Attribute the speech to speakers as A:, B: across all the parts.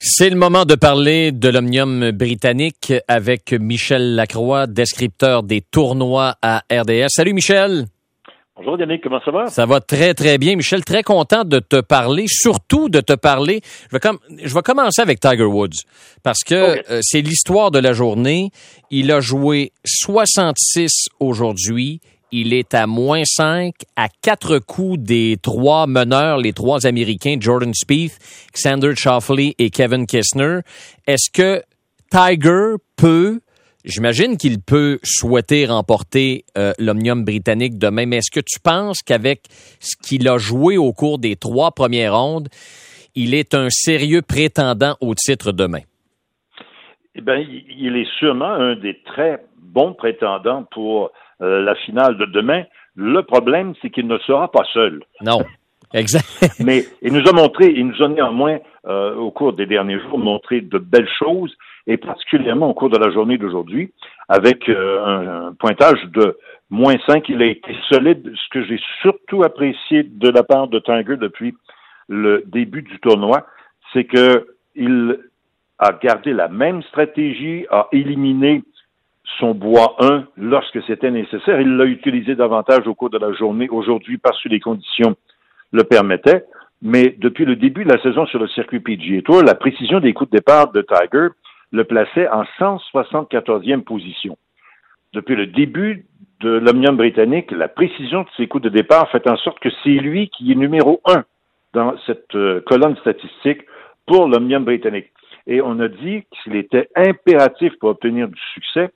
A: C'est le moment de parler de l'Omnium britannique avec Michel Lacroix, descripteur des tournois à RDS. Salut Michel!
B: Bonjour Yannick, comment ça va?
A: Ça va très très bien. Michel, très content de te parler, surtout de te parler. Je vais commencer avec Tiger Woods parce que c'est l'histoire de la journée. Il a joué 66 aujourd'hui. Il est à -5 à 4 coups des 3 meneurs, les 3 Américains, Jordan Spieth, Xander Schauffele et Kevin Kisner. Est-ce que Tiger peut, j'imagine qu'il peut souhaiter remporter l'Omnium britannique demain, mais est-ce que tu penses qu'avec ce qu'il a joué au cours des 3 premières rondes, il est un sérieux prétendant au titre demain?
B: Eh bien, il est sûrement un des très bons prétendants pour la finale de demain. Le problème, c'est qu'il ne sera pas seul.
A: Non, exact.
B: Mais il nous a néanmoins, au cours des derniers jours, montré de belles choses, et particulièrement au cours de la journée d'aujourd'hui, avec un pointage de -5. Il a été solide. Ce que j'ai surtout apprécié de la part de Tiger depuis le début du tournoi, c'est que il a gardé la même stratégie, a éliminé son bois 1 lorsque c'était nécessaire. Il l'a utilisé davantage au cours de la journée aujourd'hui parce que les conditions le permettaient. Mais depuis le début de la saison sur le circuit PGA Tour, la précision des coups de départ de Tiger le plaçait en 174e position. Depuis le début de l'Omnium britannique, la précision de ses coups de départ fait en sorte que c'est lui qui est numéro 1 dans cette colonne statistique pour l'Omnium britannique. Et on a dit qu'il était impératif pour obtenir du succès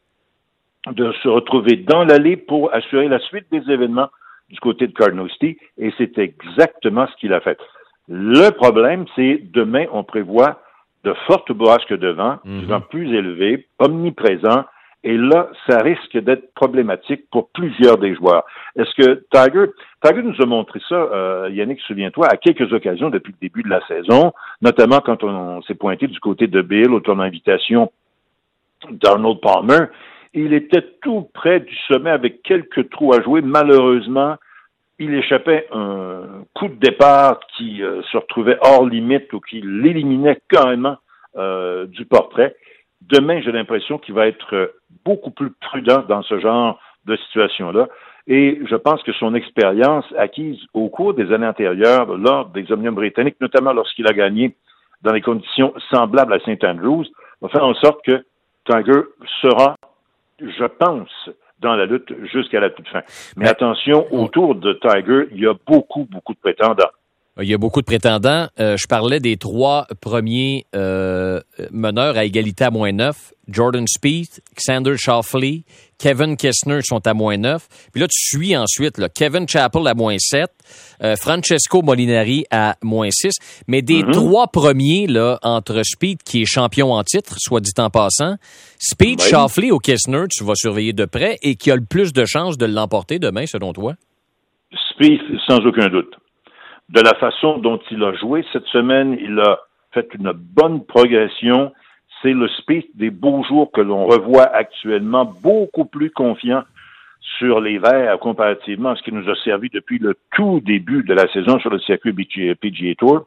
B: de se retrouver dans l'allée pour assurer la suite des événements du côté de Carnoustie, et c'est exactement ce qu'il a fait. Le problème, c'est demain, on prévoit de fortes bourrasques de vent, du vent plus élevé, omniprésent, et là, ça risque d'être problématique pour plusieurs des joueurs. Est-ce que Tiger nous a montré ça, Yannick, souviens-toi, à quelques occasions depuis le début de la saison, notamment quand on s'est pointé du côté de Bill au tournoi d'invitation d'Arnold Palmer. Il était tout près du sommet avec quelques trous à jouer. Malheureusement, il échappait un coup de départ qui se retrouvait hors limite ou qui l'éliminait carrément du portrait. Demain, j'ai l'impression qu'il va être beaucoup plus prudent dans ce genre de situation-là. Et je pense que son expérience acquise au cours des années antérieures, lors des Omnium britanniques, notamment lorsqu'il a gagné dans des conditions semblables à St. Andrews, va faire en sorte que Tiger sera, je pense, dans la lutte jusqu'à la toute fin. Mais attention, autour de Tiger, il y a beaucoup de prétendants.
A: Il y a beaucoup de prétendants. Je parlais des 3 premiers meneurs à égalité à -9. Jordan Spieth, Xander Schauffele, Kevin Kisner sont à -9. Puis là, tu suis ensuite là, Kevin Chappell à -7, Francesco Molinari à -6. Mais des 3 premiers, là, entre Spieth, qui est champion en titre, soit dit en passant, Spieth, Schauffele ou Kisner, tu vas surveiller de près, et qui a le plus de chances de l'emporter demain, selon toi?
B: Spieth, sans aucun doute. De la façon dont il a joué cette semaine, il a fait une bonne progression. C'est le Spieth des beaux jours que l'on revoit actuellement, beaucoup plus confiant sur les verts comparativement à ce qui nous a servi depuis le tout début de la saison sur le circuit PGA Tour.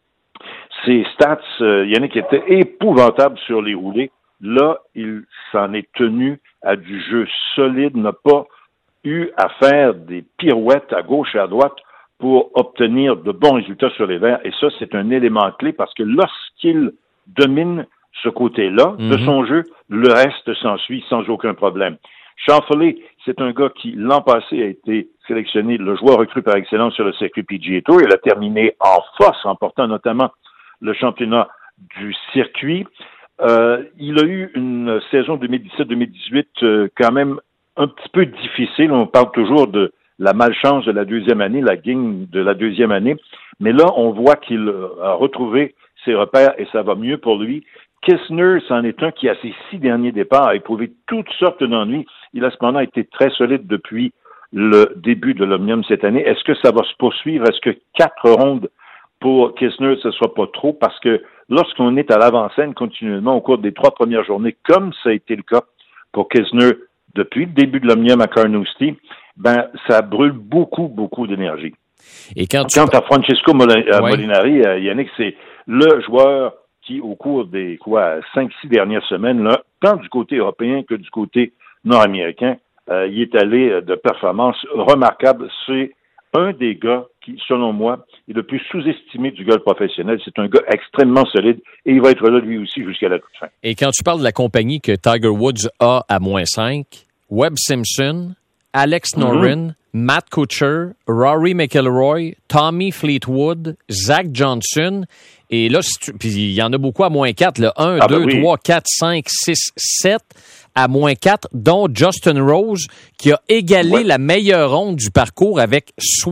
B: Ses stats, Yannick, étaient épouvantables sur les roulés. Là, il s'en est tenu à du jeu solide, n'a pas eu à faire des pirouettes à gauche et à droite pour obtenir de bons résultats sur les verts. Et ça, c'est un élément clé parce que lorsqu'il domine ce côté-là de son jeu, le reste s'ensuit sans aucun problème. Schauffele, c'est un gars qui, l'an passé, a été sélectionné le joueur recru par excellence sur le circuit PGA Tour. Il a terminé en force, remportant notamment le championnat du circuit. Il a eu une saison 2017-2018 quand même un petit peu difficile. On parle toujours de la malchance de la deuxième année, la guigne de la deuxième année. Mais là, on voit qu'il a retrouvé ses repères et ça va mieux pour lui. Kisner, c'en est un qui, à ses 6 derniers départs, a éprouvé toutes sortes d'ennuis. Il a cependant été très solide depuis le début de l'Omnium cette année. Est-ce que ça va se poursuivre? Est-ce que 4 rondes pour Kisner, ce ne sera pas trop? Parce que lorsqu'on est à l'avant-scène continuellement au cours des 3 premières journées, comme ça a été le cas pour Kisner depuis le début de l'Omnium à Carnoustie, ben, ça brûle beaucoup d'énergie. Et quant à Francesco Molinari, Yannick, c'est le joueur qui, au cours des 5-6 dernières semaines, là, tant du côté européen que du côté nord-américain, il est allé de performances remarquables. C'est un des gars qui, selon moi, est le plus sous-estimé du golf professionnel. C'est un gars extrêmement solide et il va être là lui aussi jusqu'à la toute fin.
A: Et quand tu parles de la compagnie que Tiger Woods a à -5, Webb Simpson, Alex Noren, Matt Kuchar, Rory McIlroy, Tommy Fleetwood, Zach Johnson, et là, puis il y en a beaucoup à -4, là, 1, 2, 3, 4, 5, 6, 7 à -4, dont Justin Rose, qui a égalé la meilleure ronde du parcours avec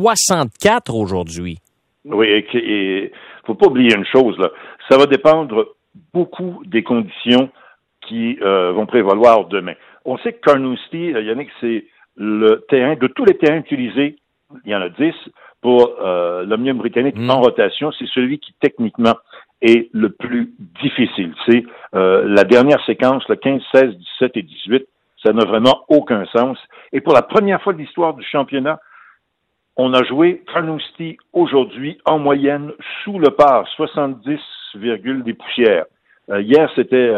A: 64 aujourd'hui.
B: Oui, et faut pas oublier une chose, là. Ça va dépendre beaucoup des conditions qui vont prévaloir demain. On sait que Carnoustie, Yannick, c'est le terrain, de tous les terrains utilisés, il y en a 10, pour l'Omnium britannique en rotation, c'est celui qui, techniquement, est le plus difficile. C'est la dernière séquence, le 15, 16, 17 et 18, ça n'a vraiment aucun sens. Et pour la première fois de l'histoire du championnat, on a joué Carnoustie aujourd'hui en moyenne sous le par, 70, des poussières. Hier, c'était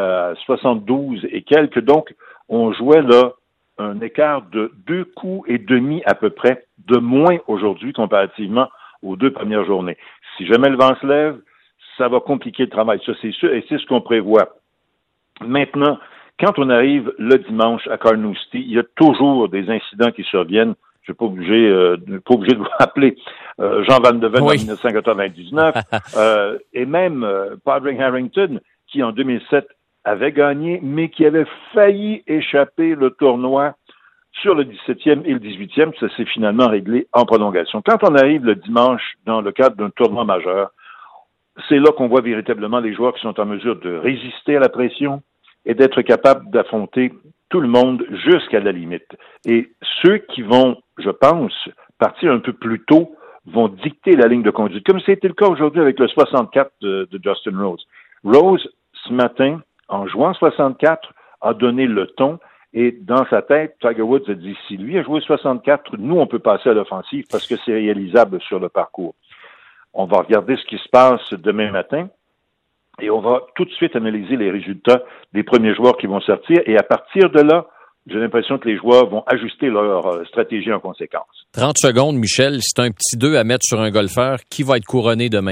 B: 72 et quelques, donc on jouait là un écart de 2 coups et demi à peu près de moins aujourd'hui comparativement aux 2 premières journées. Si jamais le vent se lève, ça va compliquer le travail, ça c'est sûr, et c'est ce qu'on prévoit. Maintenant, quand on arrive le dimanche à Carnoustie, il y a toujours des incidents qui surviennent. Je ne suis pas obligé de vous rappeler Jean Van de Ven en 1999 et même Padraig Harrington qui en 2007 avait gagné, mais qui avait failli échapper le tournoi sur le 17e et le 18e. Ça s'est finalement réglé en prolongation. Quand on arrive le dimanche dans le cadre d'un tournoi majeur, c'est là qu'on voit véritablement les joueurs qui sont en mesure de résister à la pression et d'être capables d'affronter tout le monde jusqu'à la limite. Et ceux qui vont, je pense, partir un peu plus tôt vont dicter la ligne de conduite, comme c'était le cas aujourd'hui avec le 64 de Justin Rose. Rose, ce matin, en jouant 64, a donné le ton et dans sa tête, Tiger Woods a dit, si lui a joué 64, nous, on peut passer à l'offensive parce que c'est réalisable sur le parcours. On va regarder ce qui se passe demain matin et on va tout de suite analyser les résultats des premiers joueurs qui vont sortir et à partir de là, j'ai l'impression que les joueurs vont ajuster leur stratégie en conséquence.
A: 30 secondes, Michel, c'est un petit 2 à mettre sur un golfeur. Qui va être couronné demain?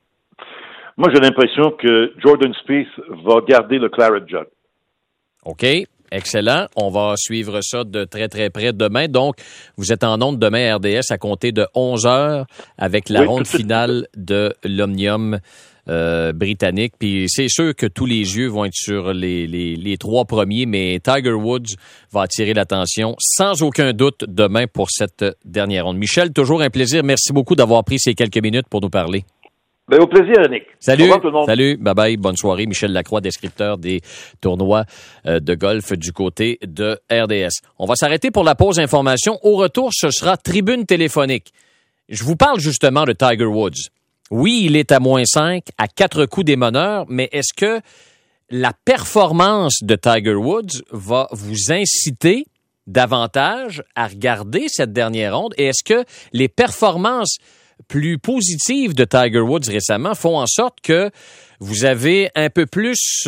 B: Moi, j'ai l'impression que Jordan Spieth va garder le Claret Jug.
A: OK, excellent. On va suivre ça de très, très près demain. Donc, vous êtes en ondes demain RDS à compter de 11h avec la ronde finale de l'Omnium britannique. Puis c'est sûr que tous les yeux vont être sur les 3 premiers, mais Tiger Woods va attirer l'attention sans aucun doute demain pour cette dernière ronde. Michel, toujours un plaisir. Merci beaucoup d'avoir pris ces quelques minutes pour nous parler.
B: Au plaisir, Yannick.
A: Salut. Au revoir, tout le monde. Salut. Bye-bye. Bonne soirée. Michel Lacroix, descripteur des tournois de golf du côté de RDS. On va s'arrêter pour la pause information. Au retour, ce sera tribune téléphonique. Je vous parle justement de Tiger Woods. Oui, il est à -5, à 4 coups des meneurs, mais est-ce que la performance de Tiger Woods va vous inciter davantage à regarder cette dernière ronde? Et est-ce que les performances plus positives de Tiger Woods récemment font en sorte que vous avez un peu plus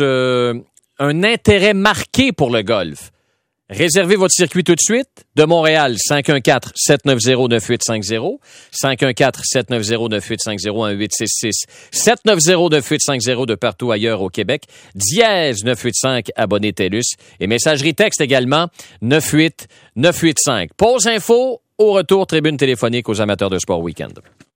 A: un intérêt marqué pour le golf? Réservez votre circuit tout de suite. De Montréal, 514-790-9850. 514-790-9850, 1866-790-9850 de partout ailleurs au Québec. Dièse 985, abonné TELUS. Et messagerie texte également, 98985. Pause info, au retour, tribune téléphonique aux amateurs de sport week-end.